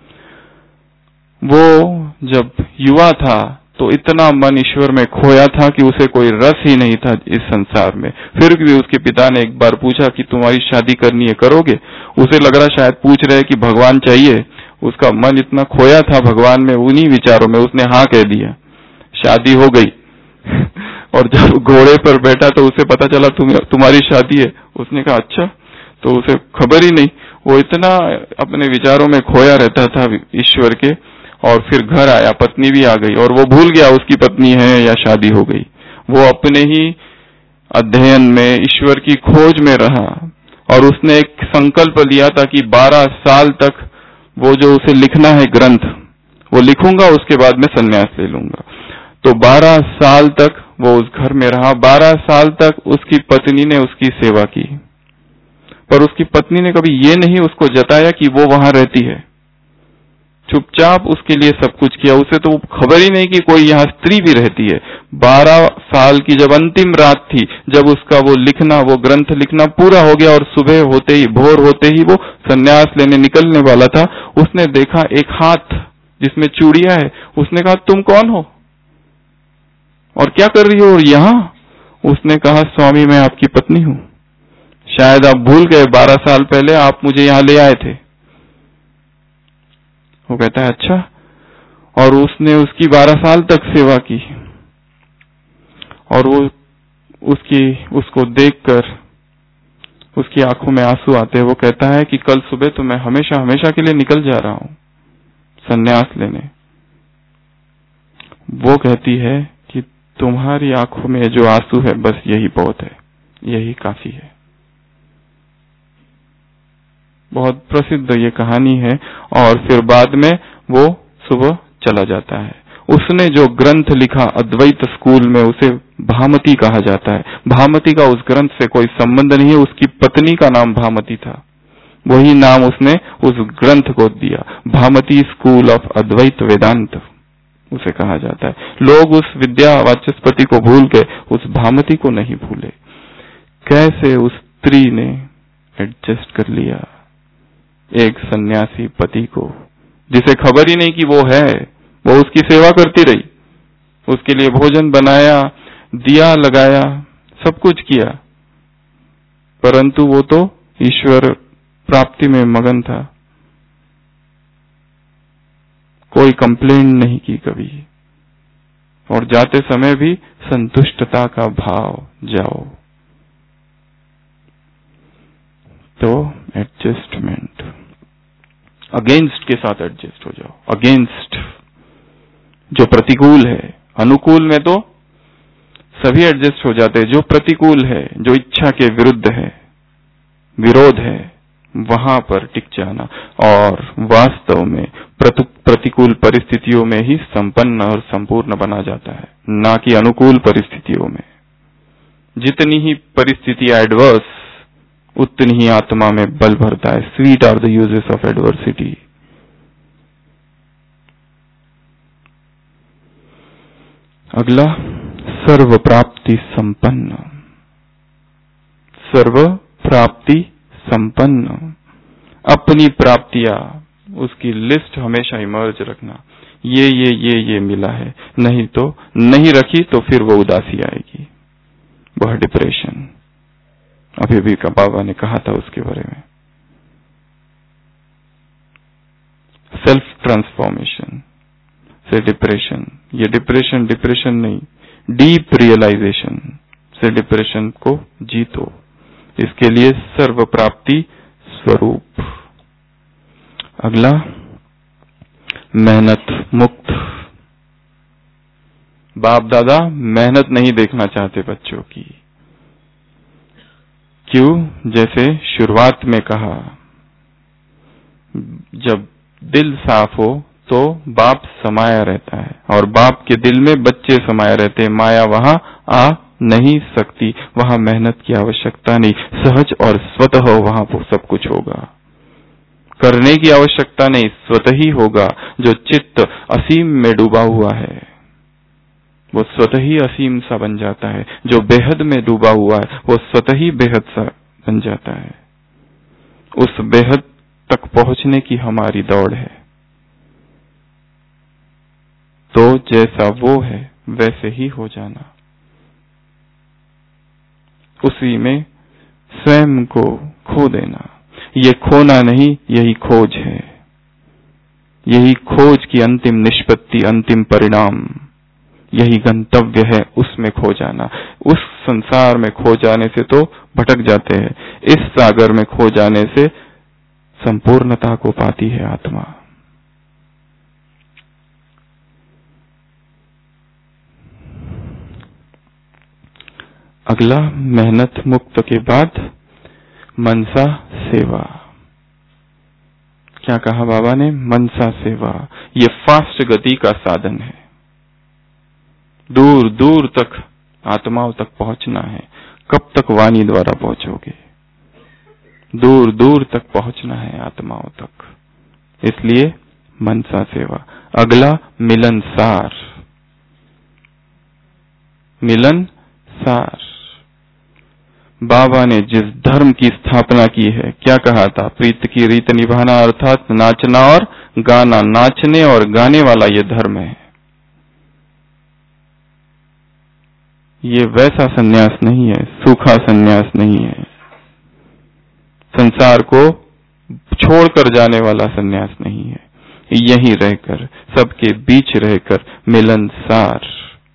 वो जब युवा था तो इतना मन ईश्वर में खोया था कि उसे कोई रस ही नहीं था इस संसार में। फिर भी उसके पिता ने एक बार पूछा कि तुम्हारी शादी करनी है, करोगे? उसे लग रहा शायद पूछ रहे कि भगवान चाहिए। उसका मन इतना खोया था भगवान में, उन्हीं विचारों में, उसने हाँ कह दिया। शादी हो गई। और जब घोड़े पर बैठा तो उसे पता चला तुम तुम्हारी शादी है। उसने कहा अच्छा, तो उसे खबर ही नहीं। वो इतना अपने विचारों में खोया रहता था ईश्वर के। और फिर घर आया, पत्नी भी आ गई और वो भूल गया उसकी पत्नी है या शादी हो गई। वो अपने ही अध्ययन में, ईश्वर की खोज में रहा और उसने एक संकल्प लिया था कि बारह साल तक वो जो उसे लिखना है ग्रंथ, वो लिखूंगा, उसके बाद में संन्यास ले लूंगा। तो बारह साल तक वो उस घर में रहा। बारह साल तक उसकी पत्नी ने उसकी सेवा की, पर उसकी पत्नी ने कभी ये नहीं उसको जताया कि वो वहां रहती है। चुपचाप उसके लिए सब कुछ किया। उसे तो खबर ही नहीं कि कोई यहाँ स्त्री भी रहती है। बारह साल की जब अंतिम रात थी, जब उसका वो लिखना, वो ग्रंथ लिखना पूरा हो गया और सुबह होते ही, भोर होते ही वो संन्यास लेने निकलने वाला था, उसने देखा एक हाथ जिसमें चूड़ियां है। उसने कहा तुम कौन हो और क्या कर रही हो यहाँ? उसने कहा स्वामी मैं आपकी पत्नी हूँ। शायद आप भूल गए, बारह साल पहले आप मुझे यहाँ ले आए थे। वो कहता है अच्छा। और उसने उसकी बारह साल तक सेवा की और वो उसकी उसको देखकर उसकी आंखों में आंसू आते हैं। वो कहता है कि कल सुबह तो मैं हमेशा हमेशा के लिए निकल जा रहा हूं संन्यास लेने। वो कहती है कि तुम्हारी आंखों में जो आंसू है बस यही बहुत है, यही काफी है। बहुत प्रसिद्ध ये कहानी है। और फिर बाद में वो सुबह चला जाता है। उसने जो ग्रंथ लिखा अद्वैत स्कूल में, उसे भामती कहा जाता है। भामती का उस ग्रंथ से कोई संबंध नहीं है, उसकी पत्नी का नाम भामती था। वही नाम उसने उस ग्रंथ को दिया, भामती स्कूल ऑफ अद्वैत वेदांत। उसे कहा जाता है। लोग उस विद्या वाचस्पति को भूल गए, उस भामती को नहीं भूले। कैसे उस स्त्री ने एडजस्ट कर लिया एक सन्यासी पति को, जिसे खबर ही नहीं कि वो है। वो उसकी सेवा करती रही, उसके लिए भोजन बनाया, दिया लगाया, सब कुछ किया, परंतु वो तो ईश्वर प्राप्ति में मगन था। कोई कंप्लेंट नहीं की कभी, और जाते समय भी संतुष्टता का भाव जाओ। तो एडजस्टमेंट, अगेंस्ट के साथ एडजस्ट हो जाओ। अगेंस्ट जो प्रतिकूल है, अनुकूल में तो सभी एडजस्ट हो जाते हैं। जो प्रतिकूल है, जो इच्छा के विरुद्ध है, विरोध है, वहां पर टिक जाना। और वास्तव में प्रतिकूल परिस्थितियों में ही संपन्न और संपूर्ण बना जाता है, ना कि अनुकूल परिस्थितियों में। जितनी ही परिस्थिति एडवर्स, उतनी ही आत्मा में बल भरता है। Sweet are the uses of adversity. अगला, सर्व प्राप्ति संपन्न। सर्व प्राप्ति संपन्न, अपनी प्राप्तियां, उसकी लिस्ट हमेशा इमर्ज रखना। ये ये ये ये मिला है, नहीं तो नहीं रखी तो फिर वो उदासी आएगी, वह डिप्रेशन। अभी भी का बाबा ने कहा था उसके बारे में। सेल्फ ट्रांसफॉर्मेशन से डिप्रेशन, ये डिप्रेशन डिप्रेशन नहीं, डीप रियलाइजेशन से डिप्रेशन को जीतो। इसके लिए सर्व प्राप्ति स्वरूप। अगला, मेहनत मुक्त। बाप दादा मेहनत नहीं देखना चाहते बच्चों की। क्यों? जैसे शुरुआत में कहा, जब दिल साफ हो तो बाप समाया रहता है, और बाप के दिल में बच्चे समाये रहते हैं। माया वहां आ नहीं सकती, वहां मेहनत की आवश्यकता नहीं, सहज और स्वतः वहां सब कुछ होगा। करने की आवश्यकता नहीं, स्वतः ही होगा। जो चित्त असीम में डूबा हुआ है वो स्वतः ही असीम सा बन जाता है। जो बेहद में डूबा हुआ है वो स्वतः ही बेहद सा बन जाता है। उस बेहद तक पहुंचने की हमारी दौड़ है। तो जैसा वो है वैसे ही हो जाना, उसी में स्वयं को खो देना। ये खोना नहीं, यही खोज है। यही खोज की अंतिम निष्पत्ति, अंतिम परिणाम, यही गंतव्य है, उसमें खो जाना। उस संसार में खो जाने से तो भटक जाते हैं, इस सागर में खो जाने से संपूर्णता को पाती है आत्मा। अगला, मेहनत मुक्त के बाद मनसा सेवा। क्या कहा बाबा ने? मनसा सेवा। ये फास्ट गति का साधन है। दूर दूर तक आत्माओं तक पहुंचना है। कब तक वाणी द्वारा पहुंचोगे? दूर दूर तक पहुंचना है आत्माओं तक, इसलिए मनसा सेवा। अगला, मिलनसार। मिलनसार, बाबा ने जिस धर्म की स्थापना की है, क्या कहा था? प्रीत की रीत निभाना, अर्थात नाचना और गाना। नाचने और गाने वाला ये धर्म है। ये वैसा सन्यास नहीं है, सूखा सन्यास नहीं है। संसार को छोड़कर जाने वाला सन्यास नहीं है। यहीं रहकर, सबके बीच रहकर मिलनसार।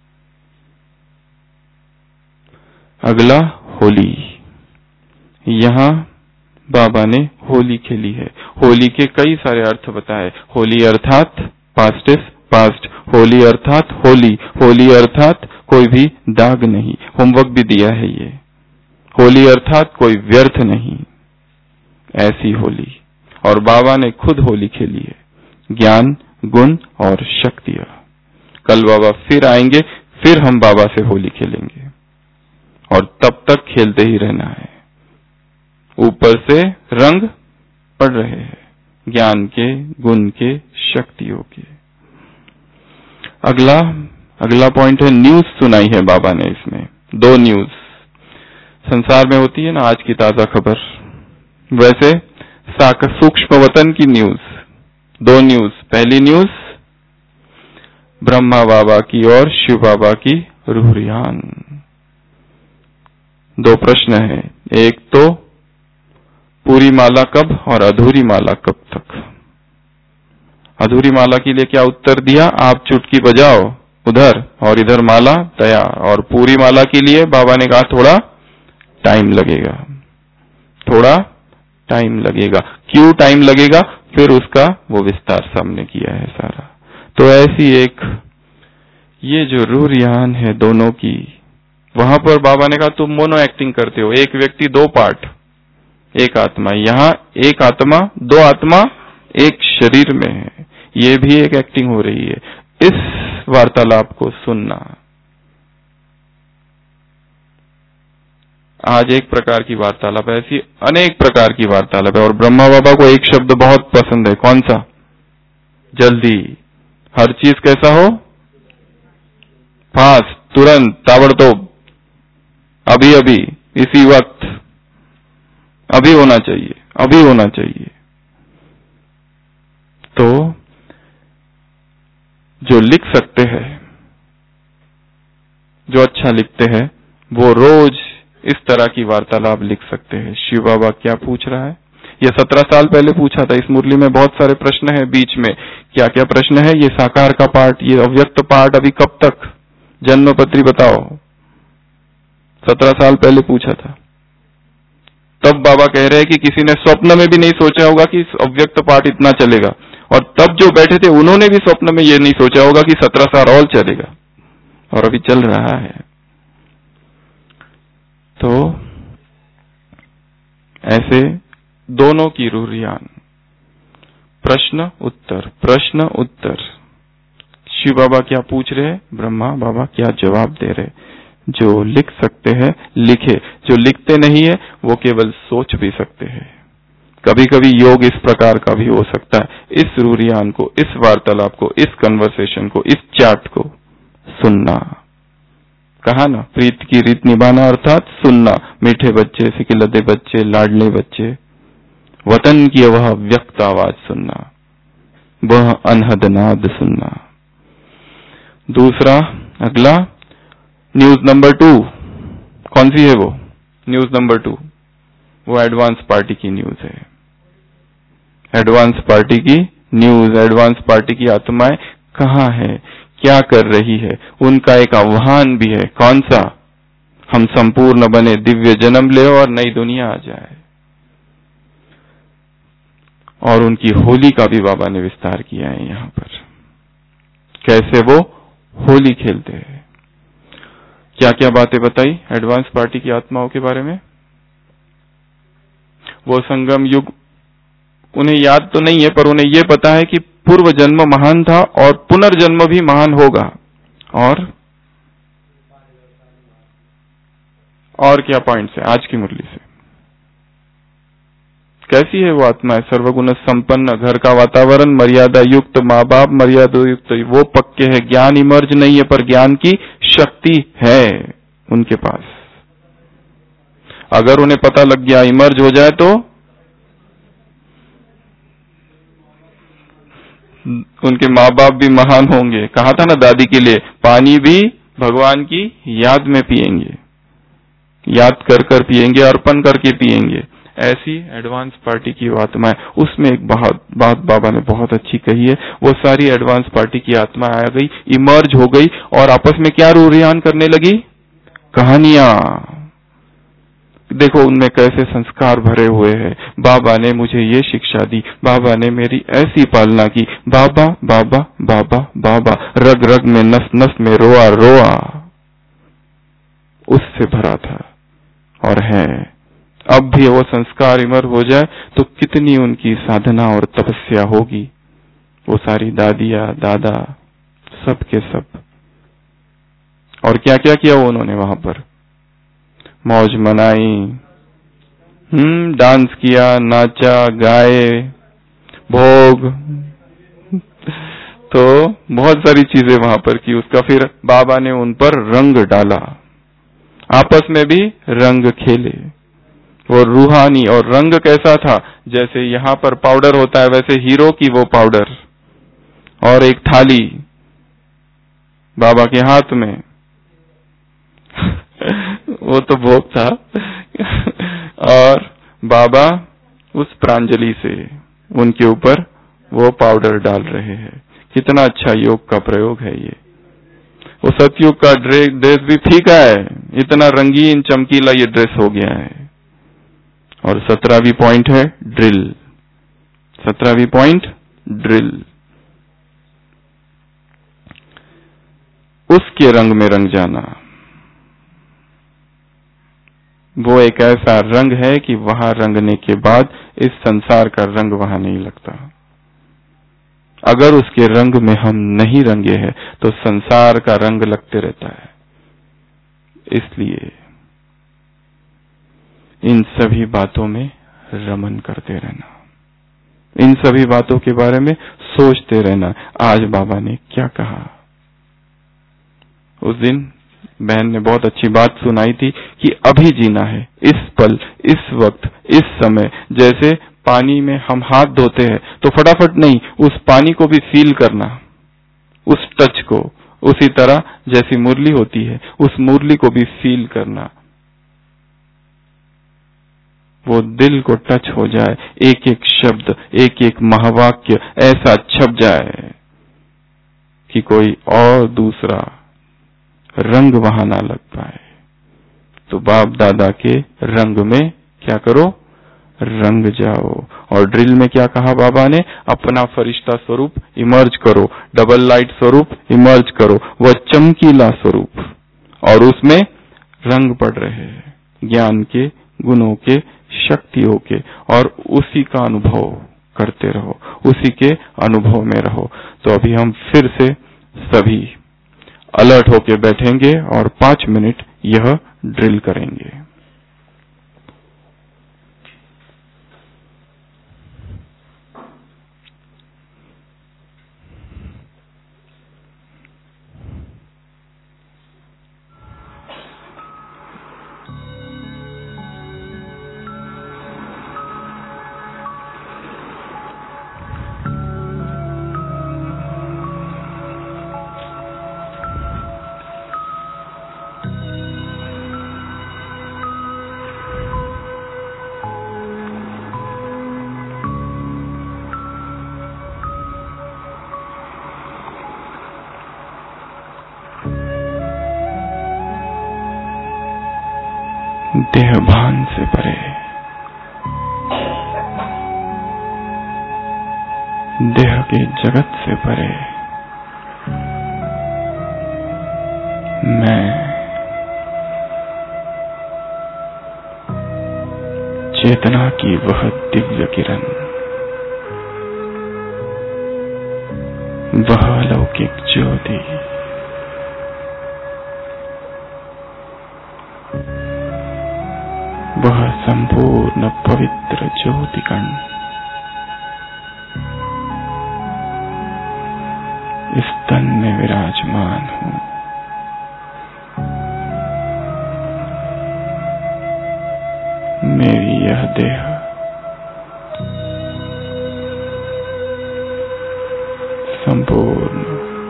अगला, होली। यहाँ बाबा ने होली खेली है। होली के कई सारे अर्थ बताए। होली अर्थात पास्ट इज पास्ट, होली अर्थात होली, होली अर्थात कोई भी दाग नहीं। होमवर्क भी दिया है ये। होली अर्थात कोई व्यर्थ नहीं, ऐसी होली। और बाबा ने खुद होली खेली है, ज्ञान, गुण और शक्तियां। कल बाबा फिर आएंगे, फिर हम बाबा से होली खेलेंगे, और तब तक खेलते ही रहना है। ऊपर से रंग पड़ रहे हैं, ज्ञान के, गुण के, शक्तियों के। अगला अगला पॉइंट है न्यूज सुनाई है बाबा ने इसमें। दो न्यूज संसार में होती है ना, आज की ताजा खबर, वैसे सूक्ष्म वतन की न्यूज, दो न्यूज। पहली न्यूज ब्रह्मा बाबा की और शिव बाबा की रूहरियान। दो प्रश्न है, एक तो पूरी माला कब और अधूरी माला कब तक। अधूरी माला के लिए क्या उत्तर दिया, आप चुटकी बजाओ उधर और इधर माला तैयार। और पूरी माला के लिए बाबा ने कहा थोड़ा टाइम लगेगा, थोड़ा टाइम लगेगा। क्यों टाइम लगेगा, फिर उसका वो विस्तार सामने किया है सारा। तो ऐसी एक ये जो रूहरियान है दोनों की, वहां पर बाबा ने कहा तुम मोनो एक्टिंग करते हो, एक व्यक्ति दो पार्ट, एक आत्मा। यहाँ एक आत्मा दो आत्मा एक शरीर में है, ये भी एक एक्टिंग हो रही है। इस वार्तालाप को सुनना आज एक प्रकार की वार्तालाप है, ऐसी अनेक प्रकार की वार्तालाप है। और ब्रह्मा बाबा को एक शब्द बहुत पसंद है, कौन सा, जल्दी। हर चीज कैसा हो, फास्ट, तुरंत, ताबड़तोड़, अभी अभी, इसी वक्त, अभी होना चाहिए, अभी होना चाहिए। तो जो लिख सकते हैं, जो अच्छा लिखते हैं, वो रोज इस तरह की वार्तालाप लिख सकते हैं। शिव बाबा क्या पूछ रहा है, ये सत्रह साल पहले पूछा था। इस मुरली में बहुत सारे प्रश्न हैं बीच में, क्या क्या प्रश्न है, ये साकार का पार्ट, ये अव्यक्त पार्ट अभी कब तक, जन्मपत्री बताओ। सत्रह साल पहले पूछा था। तब बाबा कह रहे हैं कि किसी ने स्वप्न में भी नहीं सोचा होगा कि अव्यक्त पार्ट इतना चलेगा। और तब जो बैठे थे उन्होंने भी स्वप्न में ये नहीं सोचा होगा कि सत्रह साल और चलेगा, और अभी चल रहा है। तो ऐसे दोनों की रूहरियान, प्रश्न उत्तर, प्रश्न उत्तर। शिव बाबा क्या पूछ रहे हैं, ब्रह्मा बाबा क्या जवाब दे रहे। जो लिख सकते हैं लिखे, जो लिखते नहीं है वो केवल सोच भी सकते हैं। कभी कभी योग इस प्रकार का भी हो सकता है। इस रूहरियान को, इस वार्तालाप को, इस कन्वर्सेशन को, इस चैट को सुनना। कहा ना, प्रीत की रीत निभाना अर्थात सुनना। मीठे बच्चे, सिकिलदे बच्चे, लाडले बच्चे, वतन की वह व्यक्त आवाज सुनना, वह अनहद नाद सुनना। दूसरा, अगला न्यूज नंबर टू, कौन सी है वो न्यूज नंबर टू, वो एडवांस पार्टी की न्यूज है। एडवांस पार्टी की न्यूज, एडवांस पार्टी की आत्माएं कहाँ है, क्या कर रही है, उनका एक आह्वान भी है। कौन सा, हम संपूर्ण बने, दिव्य जन्म ले और नई दुनिया आ जाए। और उनकी होली का भी बाबा ने विस्तार किया है यहाँ पर, कैसे वो होली खेलते हैं। क्या क्या बातें बताई एडवांस पार्टी की आत्माओं के बारे में। वो संगम युग उन्हें याद तो नहीं है, पर उन्हें ये पता है कि पूर्व जन्म महान था और पुनर्जन्म भी महान होगा। और और क्या पॉइंट्स है आज की मुरली से, कैसी है वो आत्मा है, सर्वगुण संपन्न, घर का वातावरण मर्यादा युक्त, माँ बाप मर्यादा युक्त, वो पक्के है। ज्ञान इमर्ज नहीं है, पर ज्ञान की शक्ति है उनके पास। अगर उन्हें पता लग गया इमर्ज हो जाए तो उनके माँ बाप भी महान होंगे। कहा था ना दादी के लिए, पानी भी भगवान की याद में पिएंगे, याद कर कर पिएंगे, अर्पण करके पिएंगे। ऐसी एडवांस पार्टी की आत्मा है। उसमें एक बात बात बाबा ने बहुत अच्छी कही है। वो सारी एडवांस पार्टी की आत्मा आ गई, इमर्ज हो गई और आपस में क्या रूहरियान करने लगी, कहानियां। देखो उनमें कैसे संस्कार भरे हुए हैं। बाबा ने मुझे ये शिक्षा दी, बाबा ने मेरी ऐसी पालना की, बाबा बाबा बाबा बाबा, रग रग में नस नस में रोआ रोआ, उससे भरा था और है। अब भी वो संस्कार इमर हो जाए तो कितनी उनकी साधना और तपस्या होगी। वो सारी दादिया दादा सब के सब, और क्या क्या किया वो उन्होंने वहां पर, मौज मनाई, हम्म डांस किया, नाचा, गाए, भोग, तो बहुत सारी चीजें वहां पर की। उसका फिर बाबा ने उन पर रंग डाला, आपस में भी रंग खेले। वो रूहानी, और रंग कैसा था, जैसे यहाँ पर पाउडर होता है वैसे हीरो की वो पाउडर, और एक थाली बाबा के हाथ में वो तो भोग था। और बाबा उस प्रांजलि से उनके ऊपर वो पाउडर डाल रहे हैं। कितना अच्छा योग का प्रयोग है ये। वो सतयुग का ड्रेस भी फीका है, इतना रंगीन चमकीला ये ड्रेस हो गया है। और सत्रहवीं पॉइंट है ड्रिल। सत्रहवीं पॉइंट ड्रिल। उसके रंग में रंग जाना, वो एक ऐसा रंग है कि वहां रंगने के बाद इस संसार का रंग वहां नहीं लगता। अगर उसके रंग में हम नहीं रंगे हैं तो संसार का रंग लगते रहता है। इसलिए इन सभी बातों में रमन करते रहना, इन सभी बातों के बारे में सोचते रहना। आज बाबा ने क्या कहा? उस दिन बहन ने बहुत अच्छी बात सुनाई थी कि अभी जीना है, इस पल, इस वक्त, इस समय। जैसे पानी में हम हाथ धोते हैं तो फटाफट नहीं, उस पानी को भी फील करना, उस टच को। उसी तरह जैसी मुरली होती है, उस मुरली को भी फील करना, वो दिल को टच हो जाए। एक एक शब्द, एक एक महावाक्य ऐसा छप जाए कि कोई और दूसरा रंग वहां ना लग पाए। तो बाप दादा के रंग में क्या करो? रंग जाओ। और ड्रिल में क्या कहा बाबा ने? अपना फरिश्ता स्वरूप इमर्ज करो, डबल लाइट स्वरूप इमर्ज करो, वह चमकीला स्वरूप। और उसमें रंग पड़ रहे हैं, ज्ञान के, गुणों के, शक्तियों के, और उसी का अनुभव करते रहो, उसी के अनुभव में रहो। तो अभी हम फिर से सभी अलर्ट होके बैठेंगे और पांच मिनट यह ड्रिल करेंगे। देह भान से परे, देह के जगत से परे मैं चेतना की वह दिव्य किरण, वह अलौकिक ज्योति, वह संपूर्ण पवित्र ज्योति कण इस तन में विराजमान हूं। मेरी यह देह संपूर्ण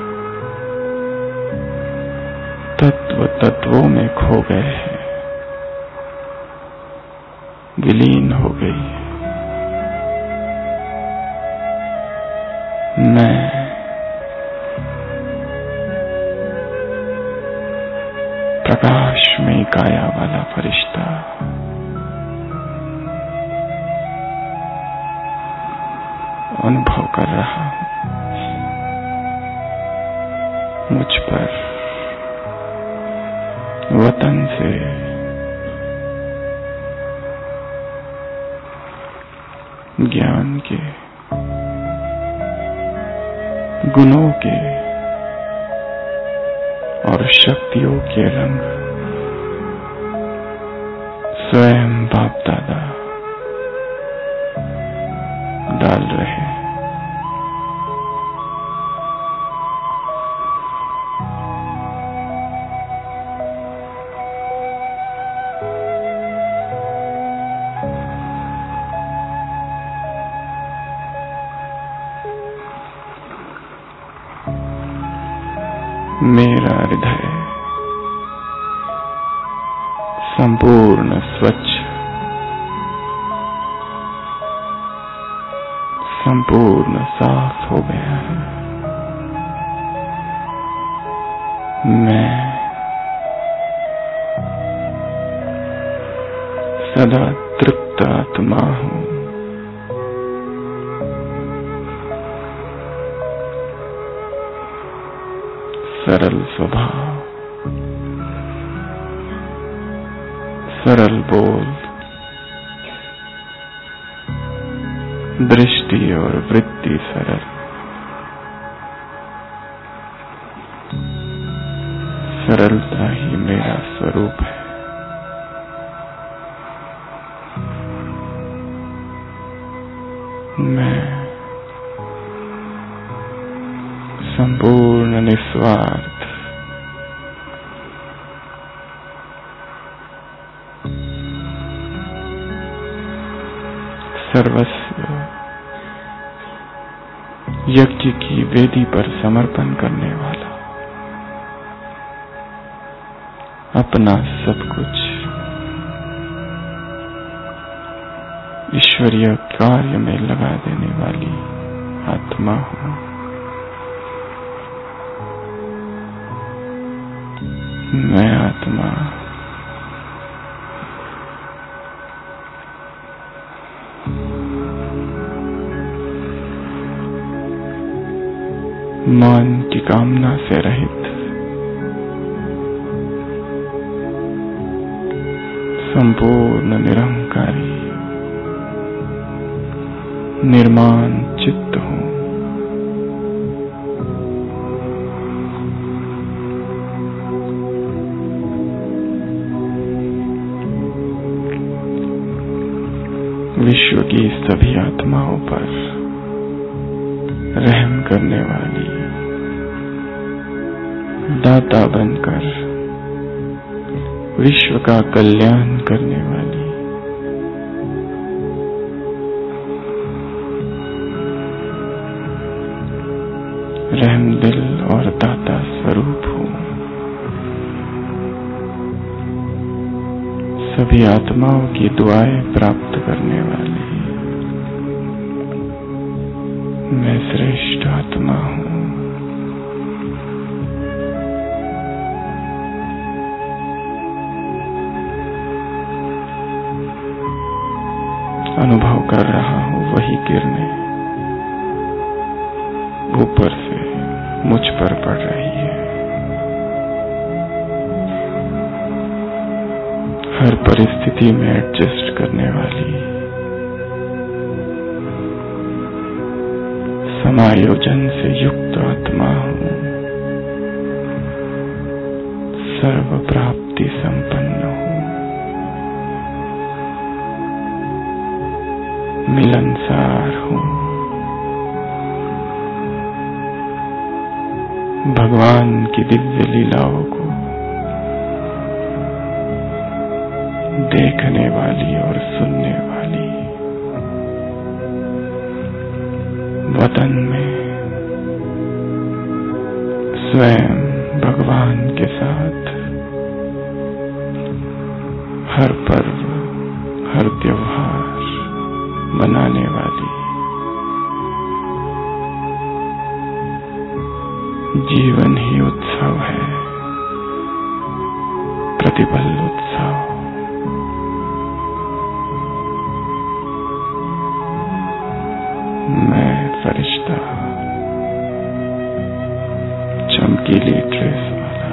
तत्व तत्वों में खो गए हैं, विलीन हो गई। मैं प्रकाश में काया वाला फरिश्ता अनुभव कर रहा हूं। मुझ पर वतन से ज्ञान के, गुणों के और शक्तियों के रंग स्वयं बाप दादा डाल रहे। मेरा हृदय संपूर्ण स्वच्छ, संपूर्ण साफ हो गया है। मैं सदा तृप्त आत्मा हूँ। सरल स्वभाव, सरल बोल, दृष्टि और वृत्ति सरल, सरलता ही मेरा स्वरूप है। मैं संपूर्ण निस्वार्थ, सर्वस्व यज्ञ की वेदी पर समर्पण करने वाला, अपना सब कुछ ईश्वरीय कार्य में लगा देने वाली आत्मा हूँ। मैं आत्मा मान की कामना से रहित, संपूर्ण निरंकारी, निर्माण चित्त हूँ। विश्व की सभी आत्माओं पर रहम करने वाली, दाता बनकर विश्व का कल्याण करने वाली, रहम दिल और दाता स्वरूप हूँ। सभी आत्माओं की दुआएं प्राप्त करने वाली मैं श्रेष्ठ आत्मा हूँ। अनुभव कर रहा हूँ वही किरणें ऊपर से मुझ पर पड़ रही है। हर परिस्थिति में एडजस्ट करने वाली, समायोजन से युक्त आत्मा हूँ। सर्व प्राप्ति संपन्न हूँ। मिलनसार हूँ। भगवान की दिव्य लीलाओं को देखने वाली और सुनने वाली, वतन में स्वयं भगवान के साथ हर पर्व, हर त्योहार मनाने वाली, जीवन ही उत्सव है, प्रतिपल उत्सव। मैं फरिश्ता, चमकीली ड्रेस वाला,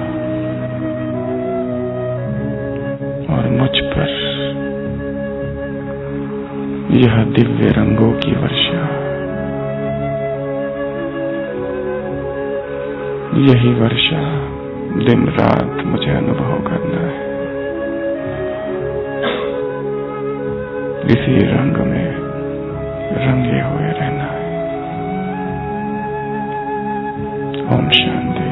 और मुझ पर यह दिव्य रंगों की वर्षा, यही वर्षा दिन रात मुझे अनुभव करना है। इसी रंग में रंगे हुए रहना है। ओम शांति।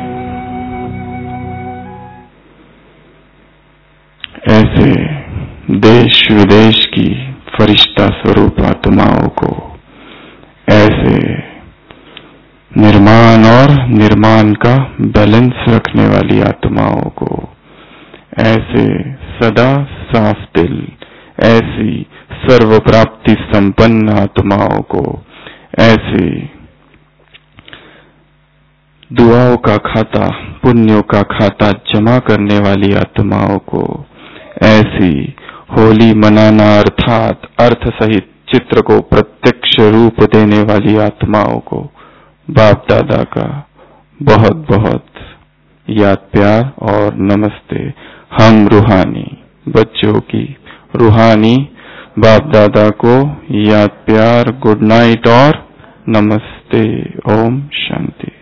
ऐसे देश विदेश की फरिश्ता स्वरूप आत्माओं को ऐसे निर्माण और और निर्माण का बैलेंस रखने वाली आत्माओं को, ऐसे सदा साफ दिल, ऐसी सर्व प्राप्ति संपन्न आत्माओं को, ऐसे दुआओं का खाता, पुण्यों का खाता जमा करने वाली आत्माओं को, ऐसी होली मनाना अर्थात अर्थ सहित चित्र को प्रत्यक्ष रूप देने वाली आत्माओं को बाप दादा का बहुत बहुत याद प्यार और नमस्ते। हम रूहानी बच्चों की रूहानी बाप दादा को याद प्यार, गुड नाइट और नमस्ते। ओम शांति।